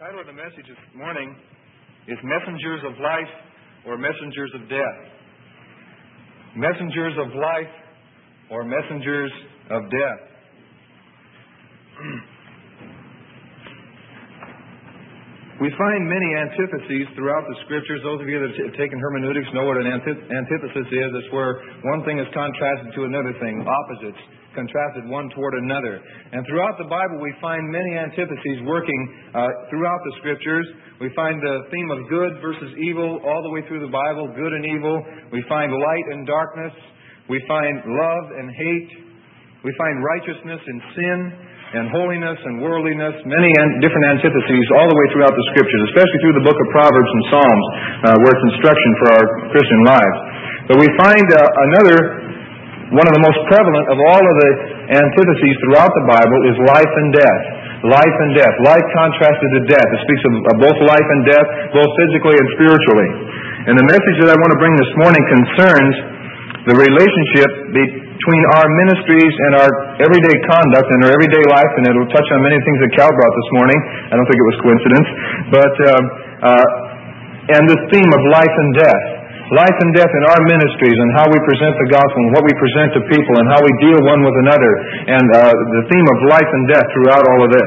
title of the message this morning is Messengers of Life or Messengers of Death. Messengers of Life or Messengers of Death. We find many antitheses throughout the Scriptures. Those of you that have taken hermeneutics know what an antithesis is. It's where one thing is contrasted to another thing, opposites, contrasted one toward another. And throughout the Bible we find many antitheses working throughout the Scriptures. We find the theme of good versus evil all the way through the Bible, good and evil. We find light and darkness. We find love and hate. We find righteousness and sin, and holiness and worldliness, many different antitheses all the way throughout the Scriptures, especially through the book of Proverbs and Psalms, where it's instruction for our Christian lives. But we find one of the most prevalent of all of the antitheses throughout the Bible is life and death. Life and death. Life contrasted to death. It speaks of both life and death, both physically and spiritually. And the message that I want to bring this morning concerns the relationship between our ministries and our everyday conduct and our everyday life, and it will touch on many things that Cal brought this morning. I don't think it was coincidence. But and this theme of life and death. Life and death in our ministries and how we present the gospel and what we present to people and how we deal one with another, and the theme of life and death throughout all of this.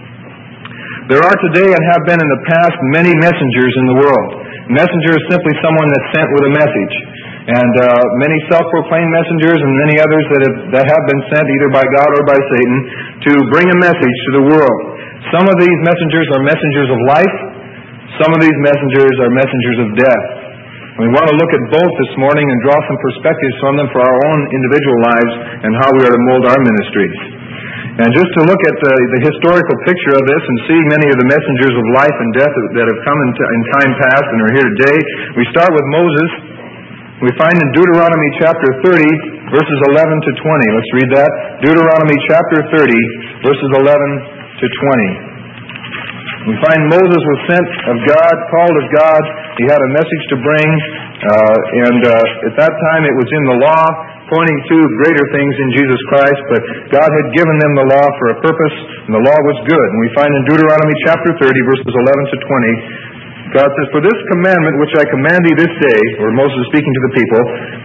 There are today and have been in the past many messengers in the world. Messenger is simply someone that's sent with a message. And many self-proclaimed messengers and many others that have been sent either by God or by Satan to bring a message to the world. Some of these messengers are messengers of life. Some of these messengers are messengers of death. We want to look at both this morning and draw some perspectives from them for our own individual lives and how we are to mold our ministries. And just to look at the historical picture of this and see many of the messengers of life and death that have come in time past and are here today, we start with Moses. We find in Deuteronomy chapter 30, verses 11 to 20. Let's read that. Deuteronomy chapter 30, verses 11 to 20. We find Moses was sent of God, called of God. He had a message to bring, and at that time it was in the law, pointing to greater things in Jesus Christ, but God had given them the law for a purpose, and the law was good. And we find in Deuteronomy chapter 30, verses 11 to 20, God says, "For this commandment which I command thee this day," or Moses is speaking to the people,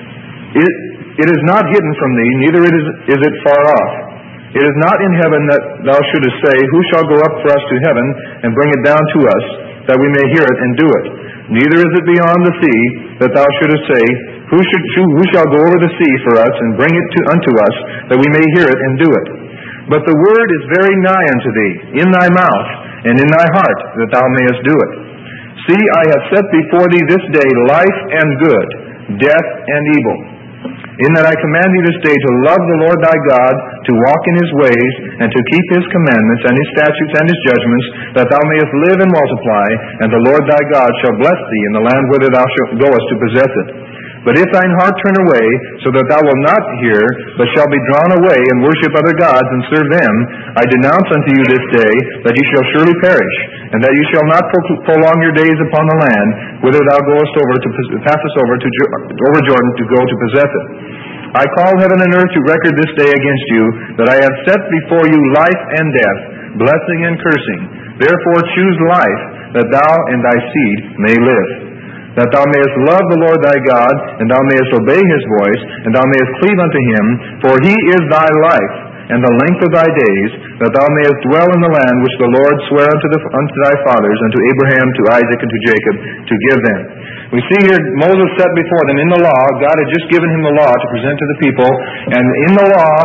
it is not hidden from thee, neither is it far off. It is not in heaven that thou shouldest say, Who shall go up for us to heaven, and bring it down to us, that we may hear it and do it? Neither is it beyond the sea, that thou shouldest say, Who shall go over the sea for us, and bring it unto us, that we may hear it and do it? But the word is very nigh unto thee, in thy mouth, and in thy heart, that thou mayest do it. See, I have set before thee this day life and good, death and evil. In that I command thee this day to love the Lord thy God, to walk in his ways, and to keep his commandments, and his statutes, and his judgments, that thou mayest live and multiply, and the Lord thy God shall bless thee in the land whither thou goest to possess it. But if thine heart turn away, so that thou wilt not hear, but shall be drawn away, and worship other gods, and serve them, I denounce unto you this day, that ye shall surely perish, and that ye shall not prolong your days upon the land, whither thou passest over Jordan to go to possess it. I call heaven and earth to record this day against you, that I have set before you life and death, blessing and cursing. Therefore choose life, that thou and thy seed may live. That thou mayest love the Lord thy God, and thou mayest obey his voice, and thou mayest cleave unto him, for he is thy life, and the length of thy days, that thou mayest dwell in the land which the Lord sware unto thy fathers, unto Abraham, to Isaac, and to Jacob, to give them. We see here Moses set before them in the law. God had just given him the law to present to the people, and in the law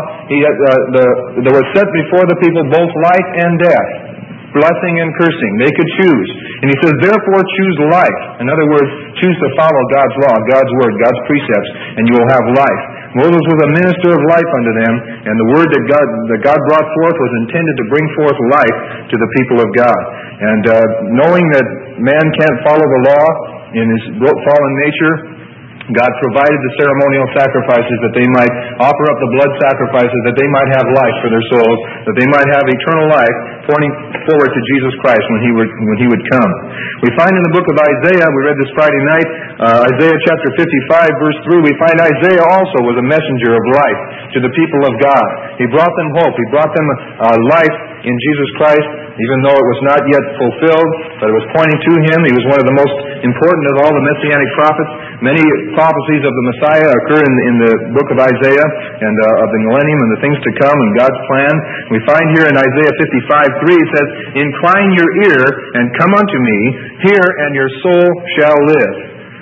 there was set before the people both life and death, blessing and cursing. They could choose. And he says, therefore choose life. In other words, choose to follow God's law, God's word, God's precepts, and you will have life. Moses was a minister of life unto them, and the word that God brought forth was intended to bring forth life to the people of God. And knowing that man can't follow the law in his fallen nature, God provided the ceremonial sacrifices that they might offer up the blood sacrifices, that they might have life for their souls, that they might have eternal life, pointing forward to Jesus Christ when He would come. We find in the book of Isaiah, we read this Friday night, Isaiah chapter 55, verse 3, we find Isaiah also was a messenger of life to the people of God. He brought them hope. He brought them life in Jesus Christ. even though it was not yet fulfilled, but it was pointing to Him. He was one of the most important of all the Messianic prophets. Many prophecies of the Messiah occur in the book of Isaiah and of the millennium and the things to come and God's plan. We find here in Isaiah 55:3, it says, "Incline your ear and come unto me, hear, and your soul shall live."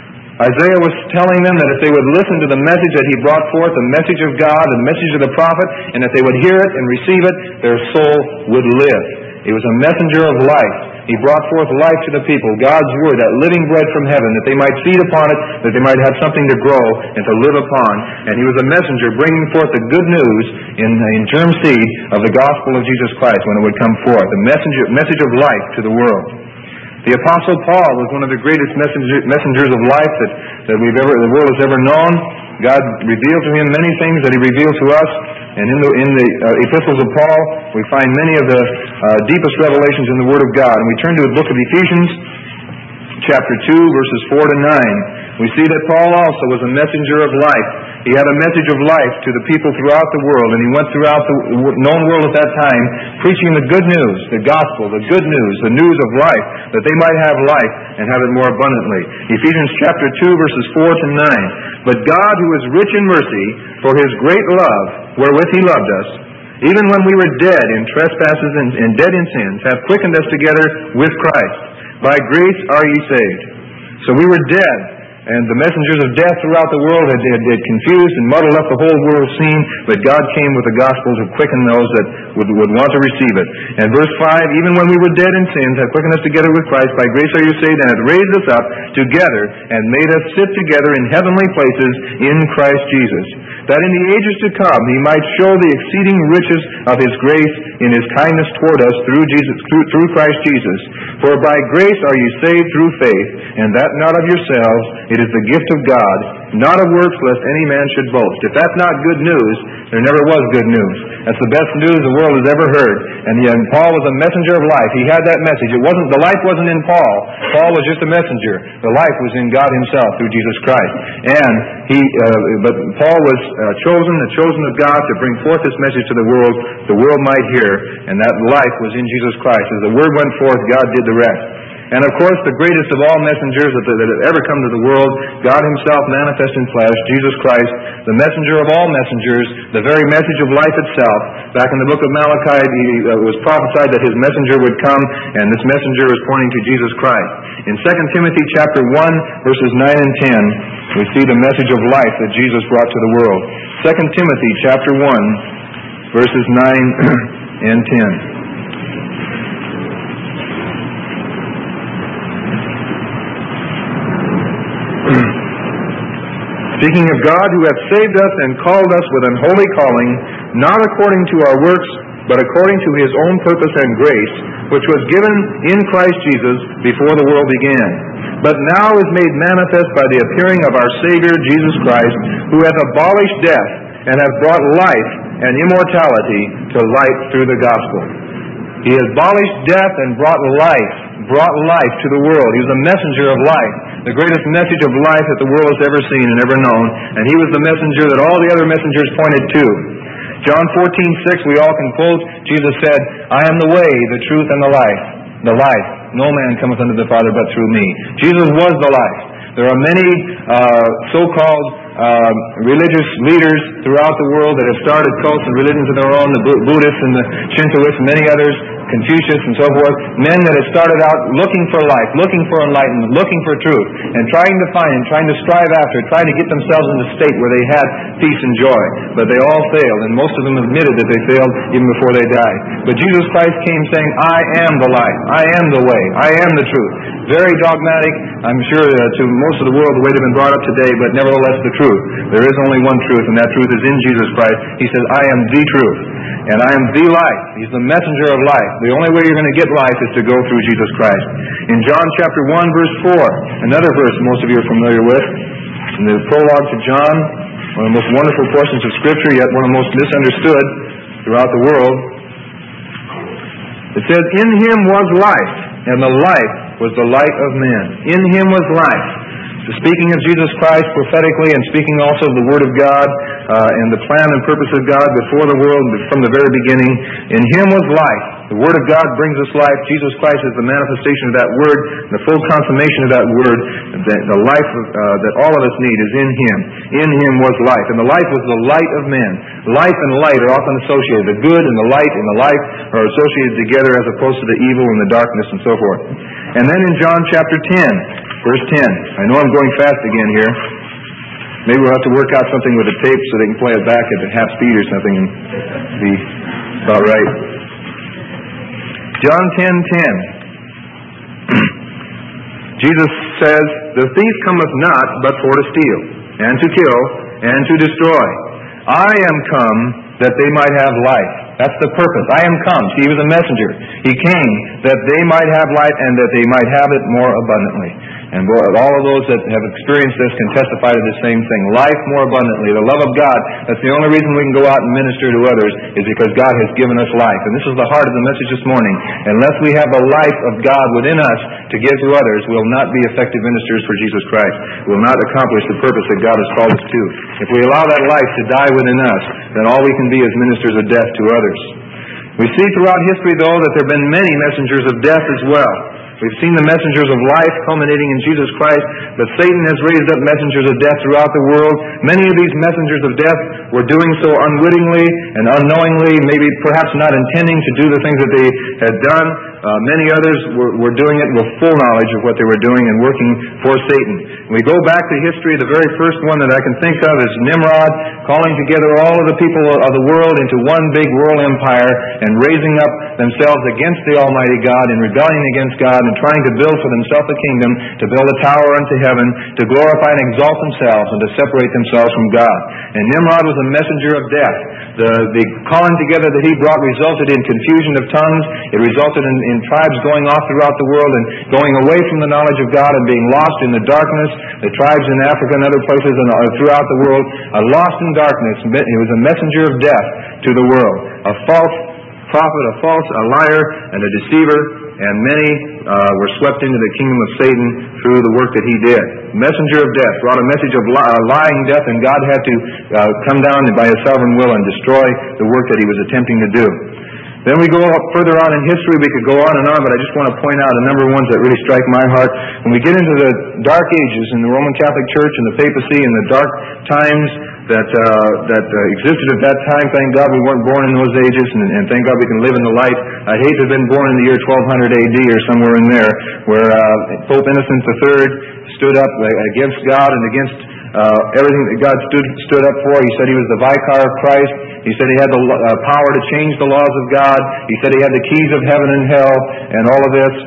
Isaiah was telling them that if they would listen to the message that he brought forth, the message of God, the message of the prophet, and if they would hear it and receive it, their soul would live. He was a messenger of life. He brought forth life to the people, God's Word, that living bread from heaven, that they might feed upon it, that they might have something to grow and to live upon. And he was a messenger bringing forth the good news in germ seed of the gospel of Jesus Christ when it would come forth, the message of life to the world. The Apostle Paul was one of the greatest messengers of life that the world has ever known. God revealed to him many things that he revealed to us. And in the epistles of Paul, we find many of the deepest revelations in the Word of God. And we turn to the book of Ephesians, chapter 2, verses 4 to 9. We see that Paul also was a messenger of life. He had a message of life to the people throughout the world, and he went throughout the known world at that time, preaching the good news, the gospel, the good news, the news of life, that they might have life and have it more abundantly. Ephesians chapter 2, verses 4 to 9. "But God, who is rich in mercy, for His great love, wherewith He loved us, even when we were dead in trespasses and dead in sins, hath quickened us together with Christ. By grace are ye saved." So we were dead, and the messengers of death throughout the world had confused and muddled up the whole world scene, but God came with the gospel to quicken those that would want to receive it. And verse 5, "Even when we were dead in sins, hath quickened us together with Christ. By grace are you saved, and hath raised us up together, and made us sit together in heavenly places in Christ Jesus, that in the ages to come He might show the exceeding riches of His grace in His kindness toward us through Christ Jesus. For by grace are ye saved through faith, and that not of yourselves, it is the gift of God, not of works, lest any man should boast." If that's not good news, there never was good news. That's the best news the world has ever heard. And Paul was a messenger of life. He had that message. The life wasn't in Paul. Paul was just a messenger. The life was in God Himself through Jesus Christ. And but Paul was the chosen of God to bring forth this message to the world might hear. And that life was in Jesus Christ. As the word went forth, God did the rest. And of course, the greatest of all messengers that have ever come to the world, God Himself manifest in flesh, Jesus Christ, the messenger of all messengers, the very message of life itself. Back in the book of Malachi, it was prophesied that His messenger would come, and this messenger is pointing to Jesus Christ. In 2 Timothy chapter 1, verses 9 and 10, we see the message of life that Jesus brought to the world. 2 Timothy chapter 1, verses 9 and 10. "Speaking of God, who hath saved us and called us with an holy calling, not according to our works, but according to His own purpose and grace, which was given in Christ Jesus before the world began, but now is made manifest by the appearing of our Savior Jesus Christ, who hath abolished death, and hath brought life and immortality to light through the gospel." He abolished death and brought life to the world. He was a messenger of life, the greatest message of life that the world has ever seen and ever known. And He was the messenger that all the other messengers pointed to. John 14:6, we all can quote, Jesus said, "I am the way, the truth, and the life. The life. No man cometh unto the Father but through me." Jesus was the life. There are many so-called religious leaders throughout the world that have started cults and religions of their own, the Buddhists and the Shintoists and many others, Confucius and so forth, men that have started out looking for life, looking for enlightenment, looking for truth, and trying to find and trying to strive after, trying to get themselves in a state where they had peace and joy. But they all failed, and most of them admitted that they failed even before they died. But Jesus Christ came saying, "I am the life, I am the way, I am the truth." Very dogmatic, I'm sure, to most of the world, the way they've been brought up today, but nevertheless the truth. There is only one truth, and that truth is in Jesus Christ. He says, "I am the truth, and I am the life." He's the messenger of life. The only way you're going to get life is to go through Jesus Christ. In John chapter 1, verse 4, another verse most of you are familiar with, in the prologue to John, one of the most wonderful portions of Scripture, yet one of the most misunderstood throughout the world. It says, "In Him was life, and the life was the light of men." In Him was life. speaking of Jesus Christ prophetically and speaking also of the Word of God and the plan and purpose of God before the world from the very beginning. In Him was life. The Word of God brings us life. Jesus Christ is the manifestation of that Word, the full consummation of that Word. The life that all of us need is in Him. In Him was life. And the life was the light of men. Life and light are often associated. The good and the light and the life are associated together as opposed to the evil and the darkness and so forth. And then in John chapter 10, verse 10. I know I'm going fast again here. Maybe we'll have to work out something with the tape so they can play it back at half speed or something and be about right. John 10:10. Jesus says, "The thief cometh not but for to steal, and to kill, and to destroy. I am come that they might have life." That's the purpose. I am come. See, He was a messenger. He came that they might have life and that they might have it more abundantly. And all of those that have experienced this can testify to the same thing. Life more abundantly. The love of God, that's the only reason we can go out and minister to others, is because God has given us life. And this is the heart of the message this morning. Unless we have the life of God within us to give to others, we will not be effective ministers for Jesus Christ. We will not accomplish the purpose that God has called us to. If we allow that life to die within us, then all we can be is ministers of death to others. We see throughout history, though, that there have been many messengers of death as well. We've seen the messengers of life culminating in Jesus Christ, but Satan has raised up messengers of death throughout the world. Many of these messengers of death were doing so unwittingly and unknowingly, maybe perhaps not intending to do the things that they had done. Many others were doing it with full knowledge of what they were doing and working for Satan. When we go back to history, the very first one that I can think of is Nimrod, calling together all of the people of the world into one big world empire and raising up themselves against the Almighty God and rebelling against God and trying to build for themselves a kingdom, to build a tower unto heaven, to glorify and exalt themselves and to separate themselves from God. And Nimrod was a messenger of death. The calling together that he brought resulted in confusion of tongues. It resulted in tribes going off throughout the world and going away from the knowledge of God and being lost in the darkness. The tribes in Africa and other places throughout the world are lost in darkness. It was a messenger of death to the world. A false prophet, a liar, and a deceiver, and many were swept into the kingdom of Satan through the work that he did. Messenger of death brought a message of lying death, and God had to come down by His sovereign will and destroy the work that He was attempting to do. Then we go further on in history. We could go on and on, but I just want to point out a number of ones that really strike my heart. When we get into the dark ages in the Roman Catholic Church and the papacy and the dark times that existed at that time, thank God we weren't born in those ages, and thank God we can live in the light. I'd hate to have been born in the year 1200 AD or somewhere in there, where Pope Innocent III stood up against God and against everything that God stood up for. He said he was the vicar of Christ. He said he had the power to change the laws of God. He said he had the keys of heaven and hell and all of this.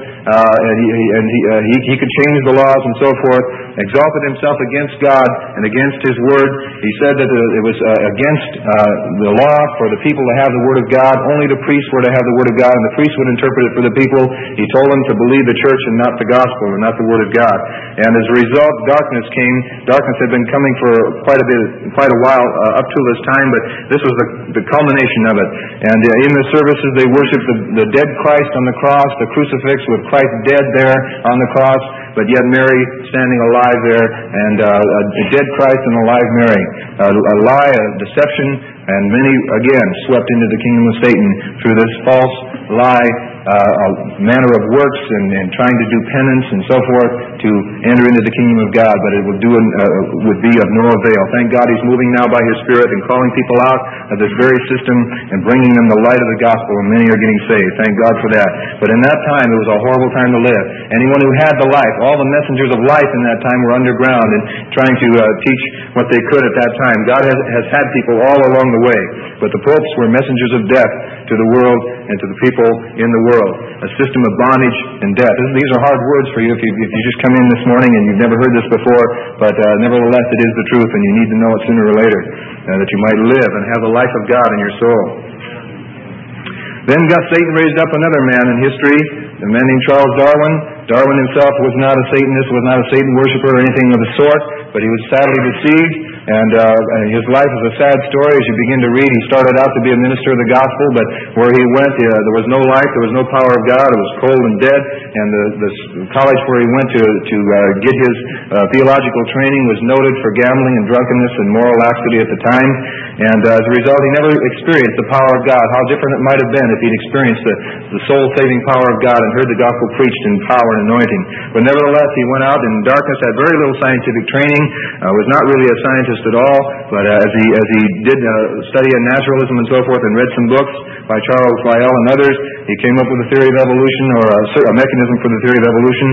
He could change the laws and so forth. Exalted himself against God and against His Word. He said that it was against the law for the people to have the Word of God. Only the priests were to have the Word of God, and the priests would interpret it for the people. He told them to believe the church and not the gospel and not the Word of God. And as a result, darkness came. Darkness had been coming for quite a while up to this time, but this was the culmination of it. And in the services, they worshiped the dead Christ on the cross, the crucifix with Christ dead there on the cross, but yet Mary standing alive there, and a dead Christ and a live Mary. A lie, a deception, and many, again, swept into the kingdom of Satan through this false lie, manner of works and trying to do penance and so forth to enter into the kingdom of God, but it would be of no avail. Thank God He's moving now by His Spirit and calling people out of this very system and bringing them the light of the gospel, and many are getting saved. Thank God for that. But in that time, it was a horrible time to live. Anyone who had the life, all the messengers of life in that time were underground and trying to teach what they could at that time. God has had people all along the way, but the popes were messengers of death to the world and to the people in the world. A system of bondage and death. These are hard words for you if you just come in this morning and you've never heard this before, but nevertheless it is the truth, and you need to know it sooner or later, that you might live and have the life of God in your soul. Then Satan raised up another man in history, a man named Charles Darwin. Darwin himself was not a Satanist, was not a Satan worshiper or anything of the sort, but he was sadly deceived And his life is a sad story. As you begin to read, he started out to be a minister of the gospel, but where he went, there was no life, there was no power of God. It was cold and dead. And the college where he went to get his theological training was noted for gambling and drunkenness and moral laxity at the time. And as a result, he never experienced the power of God. How different it might have been if he'd experienced the soul-saving power of God and heard the gospel preached in power and anointing. But nevertheless, he went out in darkness, had very little scientific training, was not really a scientist at all, but as he did study in naturalism and so forth and read some books by Charles Lyell and others, he came up with a theory of evolution, or a mechanism for the theory of evolution,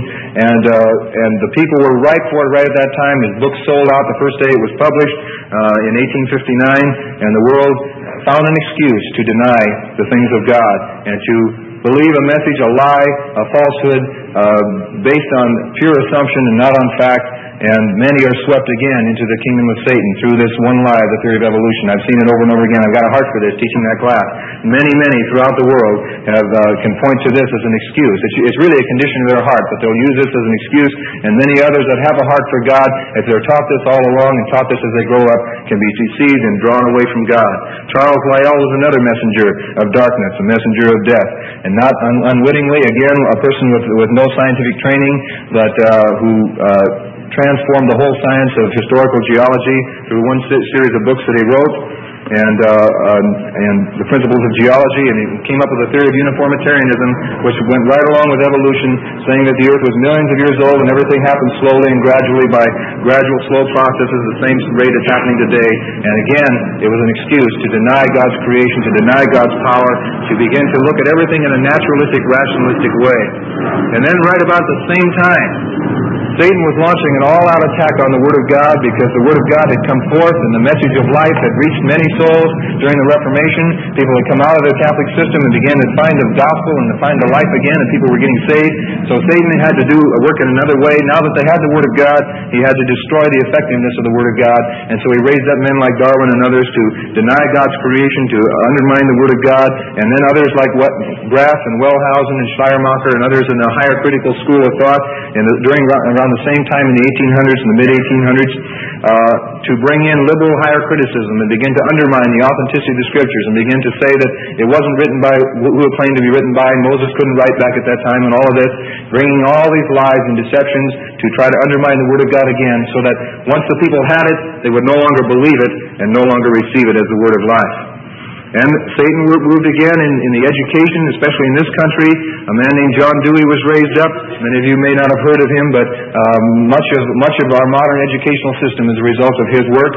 and the people were ripe for it right at that time. His book sold out the first day it was published in 1859, and the world found an excuse to deny the things of God and to believe a message, a lie, a falsehood, based on pure assumption and not on fact. And many are swept again into the kingdom of Satan through this one lie, the theory of evolution. I've seen it over and over again. I've got a heart for this, teaching that class. Many throughout the world can point to this as an excuse. It's really a condition of their heart, but they'll use this as an excuse. And many others that have a heart for God, if they're taught this all along and taught this as they grow up, can be deceived and drawn away from God. Charles Lyell was another messenger of darkness, a messenger of death. And not unwittingly, again, a person with no scientific training, but who transformed the whole science of historical geology through one series of books that he wrote, and the principles of geology, and he came up with a theory of uniformitarianism, which went right along with evolution, saying that the earth was millions of years old and everything happened slowly and gradually by gradual slow processes, the same rate as happening today. And again, it was an excuse to deny God's creation, to deny God's power, to begin to look at everything in a naturalistic, rationalistic way. And then right about the same time, Satan was launching an all-out attack on the Word of God, because the Word of God had come forth and the message of life had reached many souls during the Reformation. People had come out of the Catholic system and began to find the gospel and to find the life again, and people were getting saved. So Satan had to do work in another way. Now that they had the Word of God, he had to destroy the effectiveness of the Word of God. And so he raised up men like Darwin and others to deny God's creation, to undermine the Word of God, and then others like Graff and Wellhausen and Schleiermacher and others in the higher critical school of thought around the same time in the 1800s and the mid-1800s, to bring in liberal higher criticism and begin to undermine the authenticity of the Scriptures and begin to say that it wasn't written by who it claimed to be written by, Moses couldn't write back at that time, and all of this, bringing all these lies and deceptions to try to undermine the Word of God again, so that once the people had it, they would no longer believe it and no longer receive it as the Word of life. And Satan moved again in the education, especially in this country. A man named John Dewey was raised up. Many of you may not have heard of him, but much of our modern educational system is a result of his work.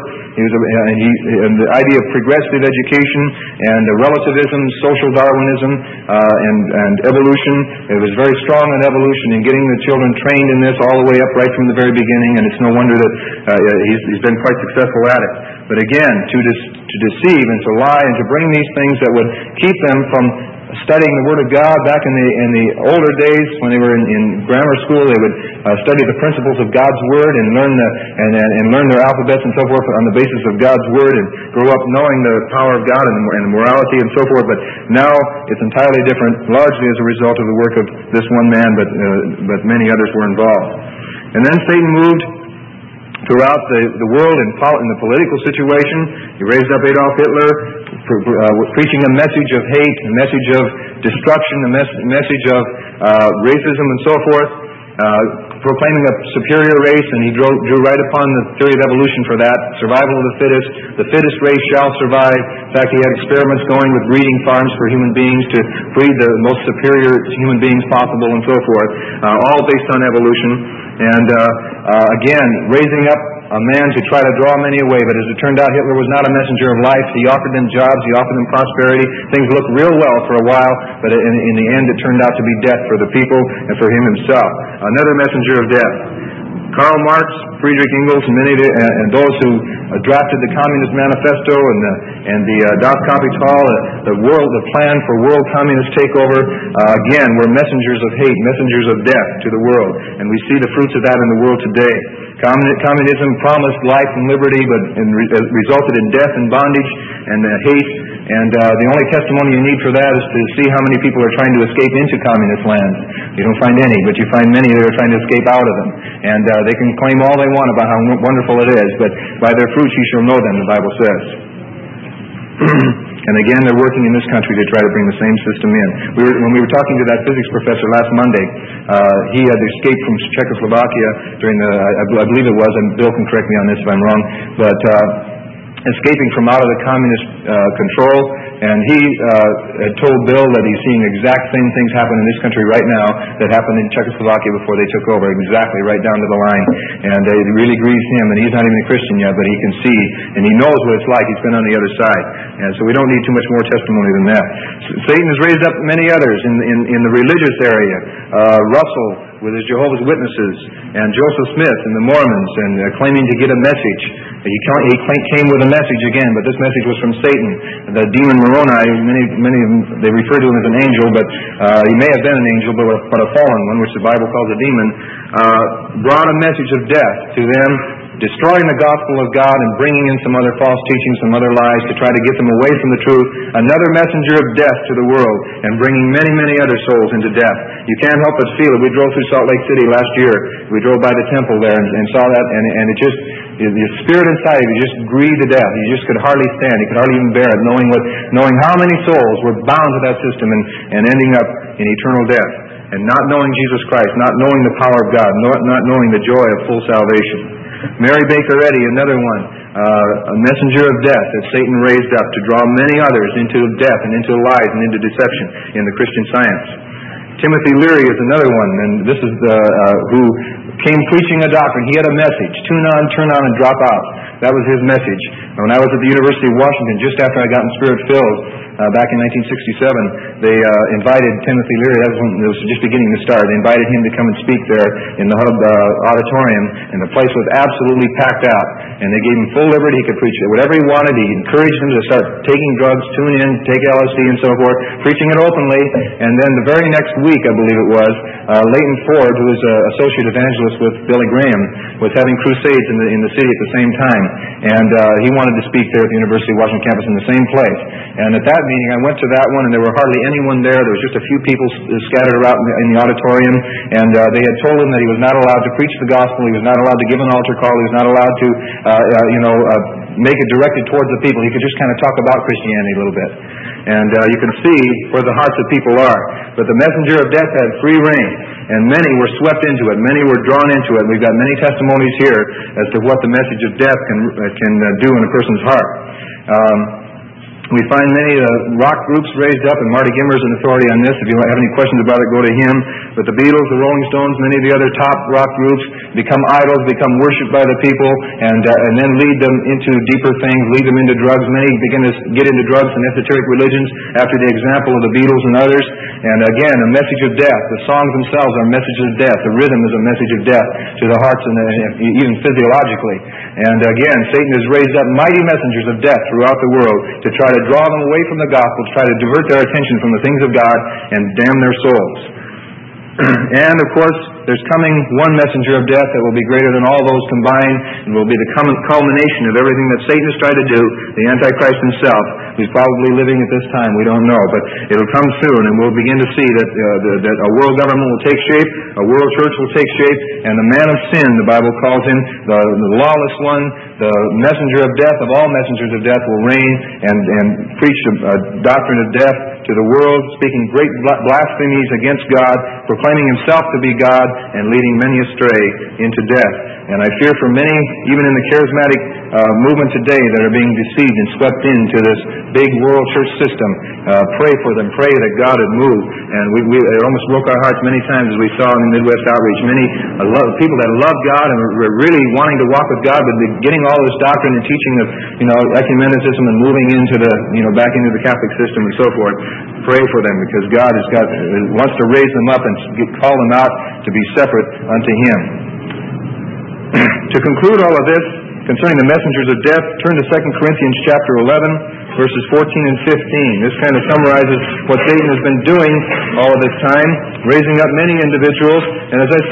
And the idea of progressive education and relativism, social Darwinism, and evolution. It was very strong on evolution and getting the children trained in this all the way up right from the very beginning. And it's no wonder that he's been quite successful at it. But again, to deceive and to lie and to bring these things that would keep them from studying the Word of God. Back in the older days, when they were in grammar school, they would study the principles of God's Word and learn their alphabets and so forth on the basis of God's Word, and grow up knowing the power of God and morality and so forth. But now it's entirely different, largely as a result of the work of this one man, but many others were involved. And then Satan moved throughout the world in the political situation. He raised up Adolf Hitler, preaching a message of hate, a message of destruction, a message of racism and so forth, proclaiming a superior race, and he drew right upon the theory of evolution for that, survival of the fittest. The fittest race shall survive. In fact, he had experiments going with breeding farms for human beings to breed the most superior human beings possible and so forth, all based on evolution. And again, raising up a man to try to draw many away. But as it turned out, Hitler was not a messenger of life. He offered them jobs. He offered them prosperity. Things looked real well for a while, but in the end it turned out to be death for the people and for him himself. Another messenger of death. Karl Marx, Friedrich Engels, and those who drafted the Communist Manifesto and the Das Kapital, the plan for world communist takeover, again, were messengers of hate, messengers of death to the world. And we see the fruits of that in the world today. Communism promised life and liberty, but resulted in death and bondage and hate. And the only testimony you need for that is to see how many people are trying to escape into communist lands. You don't find any, but you find many that are trying to escape out of them. And they can claim all they want about how wonderful it is, but by their fruits you shall know them, the Bible says. And again, they're working in this country to try to bring the same system in. When we were talking to that physics professor last Monday, he had escaped from Czechoslovakia during the, I believe it was, and Bill can correct me on this if I'm wrong, but escaping from out of the communist control, and he had told Bill that he's seeing exact same things happen in this country right now that happened in Czechoslovakia before they took over, exactly right down to the line. And it really grieves him, and he's not even a Christian yet, but he can see, and he knows what it's like. He's been on the other side. And so we don't need too much more testimony than that. Satan has raised up many others in the religious area. Russell with his Jehovah's Witnesses, and Joseph Smith and the Mormons, and claiming to get a message. He came with a message again, but this message was from Satan. The demon Moroni, many of them, they refer to him as an angel, but he may have been an angel, but a fallen one, which the Bible calls a demon, brought a message of death to them, destroying the gospel of God and bringing in some other false teachings, some other lies to try to get them away from the truth. Another messenger of death to the world and bringing many, many other souls into death. You can't help but feel it. We drove through Salt Lake City last year. We drove by the temple there and saw that, and it just, the spirit inside of you just grieved to death. You just could hardly stand. You could hardly even bear it, knowing how many souls were bound to that system and ending up in eternal death. And not knowing Jesus Christ, not knowing the power of God, not knowing the joy of full salvation. Mary Baker Eddy, another one, a messenger of death that Satan raised up to draw many others into death and into lies and into deception in the Christian Science. Timothy Leary is another one, and this is who came preaching a doctrine. He had a message: tune on, turn on, and drop out. That was his message. When I was at the University of Washington, just after I got Spirit-filled, back in 1967, they invited Timothy Leary. That was when it was just beginning to start. They invited him to come and speak there in the Hub auditorium, and the place was absolutely packed out. And they gave him full liberty. He could preach whatever he wanted. He encouraged them to start taking drugs, tune in, take LSD, and so forth, preaching it openly. And then the very next week, I believe it was, Leighton Ford, who was an associate evangelist with Billy Graham, was having crusades in the city at the same time. And he wanted to speak there at the University of Washington campus in the same place. And at that meeting, I went to that one, and there were hardly anyone there. There was just a few people scattered around in the auditorium, and they had told him that he was not allowed to preach the gospel. He was not allowed to give an altar call. He was not allowed to, make it directed towards the people. He could just kind of talk about Christianity a little bit. And you can see where the hearts of people are. But the messenger of death had free reign, and many were swept into it. Many were drawn into it. We've got many testimonies here as to what the message of death can do in a person's heart. We find many rock groups raised up, and Marty Gimmer is an authority on this. If you have any questions about it, go to him. But the Beatles, the Rolling Stones, many of the other top rock groups become idols, become worshipped by the people, and then lead them into deeper things, lead them into drugs. Many begin to get into drugs and esoteric religions after the example of the Beatles and others. And again, a message of death. The songs themselves are messages of death. The rhythm is a message of death to the hearts, and even physiologically. And again, Satan has raised up mighty messengers of death throughout the world to try to draw them away from the gospel, to try to divert their attention from the things of God and damn their souls. And, of course, there's coming one messenger of death that will be greater than all those combined, and will be the culmination of everything that Satan has tried to do, the Antichrist himself, who's probably living at this time. We don't know, but it'll come soon, and we'll begin to see that a world government will take shape, a world church will take shape, and the man of sin, the Bible calls him, the lawless one, the messenger of death, of all messengers of death, will reign and preach a doctrine of death to the world, speaking great blasphemies against God, proclaiming himself to be God, and leading many astray into death. And I fear for many, even in the charismatic movement today, that are being deceived and swept into this big world church system. Pray for them. Pray that God would move. And it almost broke our hearts many times, as we saw in the Midwest Outreach. Many people that love God and were really wanting to walk with God, but getting all this doctrine and teaching of ecumenicism and moving into back into the Catholic system and so forth. Pray for them, because God wants to raise them up and call them out to be separate unto Him. To conclude all of this concerning the messengers of death, turn to 2 Corinthians chapter 11, verses 14 and 15. This kind of summarizes what Satan has been doing all of this time, raising up many individuals. And as I said,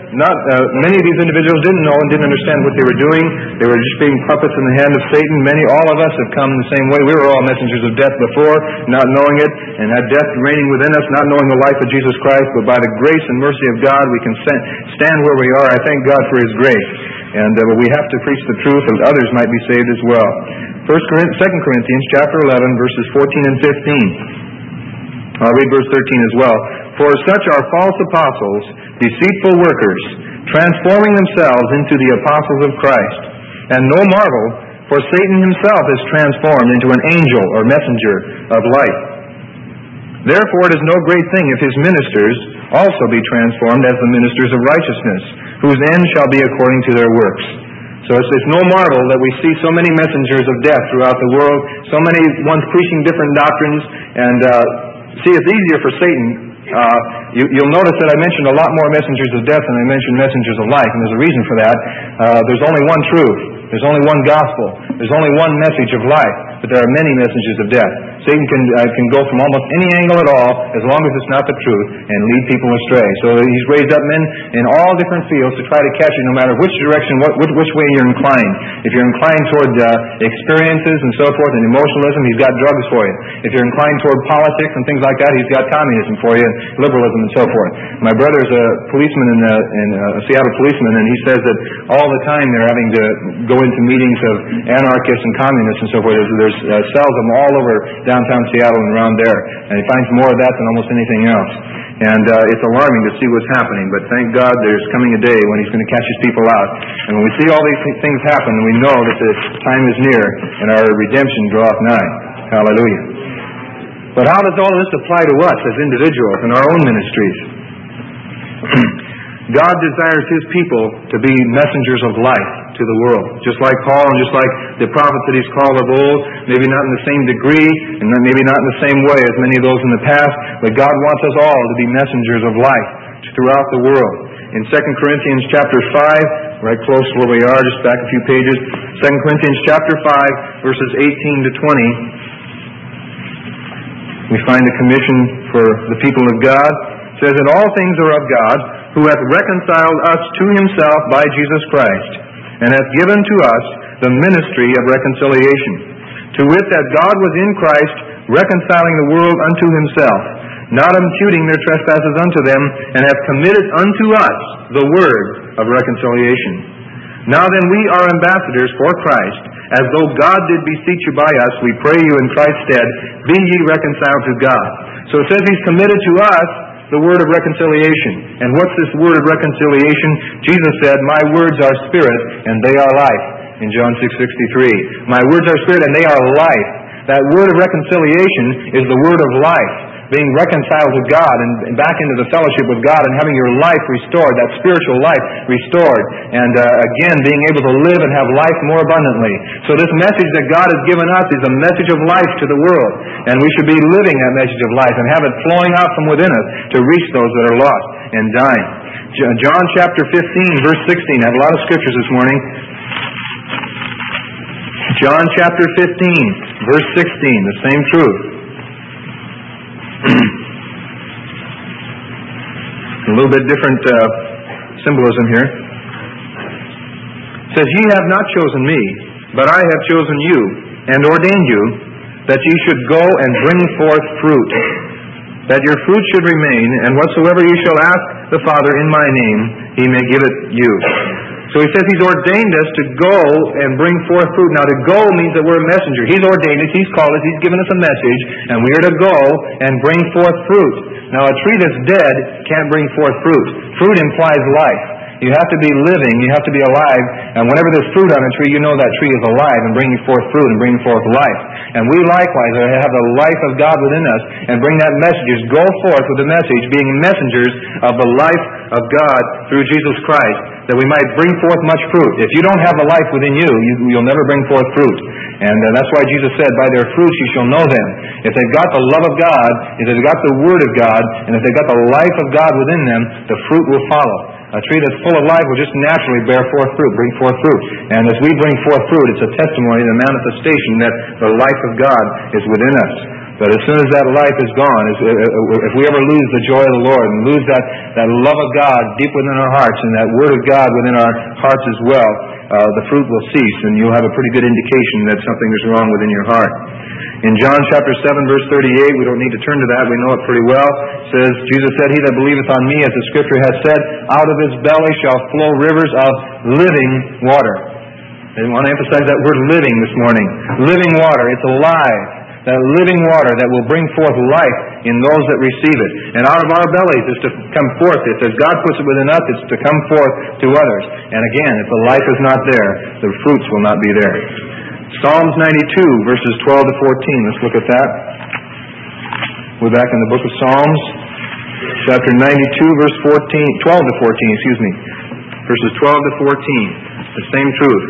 many of these individuals didn't know and didn't understand what they were doing. They were just being puppets in the hand of Satan. All of us have come in the same way. We were all messengers of death before, not knowing it, and had death reigning within us, not knowing the life of Jesus Christ. But by the grace and mercy of God, we can stand where we are. I thank God for His grace. And we have to preach the truth that others might be saved as well. 2 Corinthians chapter 11, verses 14 and 15. I'll read verse 13 as well. For such are false apostles, deceitful workers, transforming themselves into the apostles of Christ. And no marvel, for Satan himself is transformed into an angel or messenger of light. Therefore it is no great thing if his ministers also be transformed as the ministers of righteousness, whose end shall be according to their works. So it's no marvel that we see so many messengers of death throughout the world, so many ones preaching different doctrines, and see, it's easier for Satan. You'll notice that I mentioned a lot more messengers of death than I mentioned messengers of life, and there's a reason for that. There's only one truth. There's only one gospel. There's only one message of life, but there are many messengers of death. Satan can go from almost any angle at all, as long as it's not the truth, and lead people astray. So he's raised up men in all different fields to try to catch you, no matter which direction, which way you're inclined. If you're inclined toward experiences and so forth, and emotionalism, he's got drugs for you. If you're inclined toward politics and things like that, he's got communism for you, and liberalism and so forth. My brother's a policeman a Seattle policeman, and he says that all the time they're having to go into meetings of anarchists and communists and so forth. There's cells of them all over downtown Seattle and around there, and he finds more of that than almost anything else. And it's alarming to see what's happening, but thank God there's coming a day when He's going to catch His people out. And when we see all these things happen, we know that the time is near and our redemption draweth nigh. Hallelujah. But how does all of this apply to us as individuals in our own ministries? God desires His people to be messengers of life to the world. Just like Paul and just like the prophets that He's called of old, maybe not in the same degree and maybe not in the same way as many of those in the past, but God wants us all to be messengers of life throughout the world. In 2 Corinthians chapter 5, right close to where we are, just back a few pages, 2 Corinthians chapter 5, verses 18 to 20, we find the commission for the people of God. It says, "And all things are of God, who hath reconciled us to Himself by Jesus Christ, and hath given to us the ministry of reconciliation. To wit, that God was in Christ, reconciling the world unto Himself, not imputing their trespasses unto them, and hath committed unto us the word of reconciliation. Now then, we are ambassadors for Christ, as though God did beseech you by us. We pray you in Christ's stead, be ye reconciled to God." So it says He's committed to us the word of reconciliation. And what's this word of reconciliation? Jesus said, "My words are spirit, and they are life," in John 6:63. My words are spirit, and they are life. That word of reconciliation is the word of life. Being reconciled to God and back into the fellowship with God and having your life restored, that spiritual life restored, and again being able to live and have life more abundantly. So this message that God has given us is a message of life to the world, and we should be living that message of life and have it flowing out from within us to reach those that are lost and dying. John chapter 15, verse 16. I have a lot of scriptures this morning. John chapter 15, verse 16, the same truth. A little bit different symbolism here. It says, "Ye have not chosen me, but I have chosen you, and ordained you, that ye should go and bring forth fruit, that your fruit should remain, and whatsoever ye shall ask the Father in my name, He may give it you." So He says He's ordained us to go and bring forth fruit. Now, to go means that we're a messenger. He's ordained us, He's called us, He's given us a message, and we are to go and bring forth fruit. Now, a tree that's dead can't bring forth fruit. Fruit implies life. You have to be living, you have to be alive, and whenever there's fruit on a tree, you know that tree is alive and bringing forth fruit and bringing forth life. And we likewise have the life of God within us and bring that message. Go forth with the message, being messengers of the life of God through Jesus Christ, that we might bring forth much fruit. If you don't have the life within you, you'll never bring forth fruit. And that's why Jesus said, "By their fruits you shall know them." If they've got the love of God, if they've got the Word of God, and if they've got the life of God within them, the fruit will follow. A tree that's full of life will just naturally bear forth fruit, bring forth fruit. And as we bring forth fruit, it's a testimony, the manifestation that the life of God is within us. But as soon as that life is gone, if we ever lose the joy of the Lord and lose that love of God deep within our hearts and that Word of God within our hearts as well, the fruit will cease, and you'll have a pretty good indication that something is wrong within your heart. In John chapter 7, verse 38, we don't need to turn to that, we know it pretty well. It says, Jesus said, "He that believeth on me, as the Scripture has said, out of his belly shall flow rivers of living water." I want to emphasize that word living this morning. Living water, it's alive. That living water that will bring forth life in those that receive it. And out of our bellies is to come forth. It says God puts it within us, it's to come forth to others. And again, if the life is not there, the fruits will not be there. Psalms 92, verses 12 to 14. Let's look at that. We're back in the book of Psalms, chapter 92, verse 12 to 14, excuse me. Verses 12 to 14. The same truth.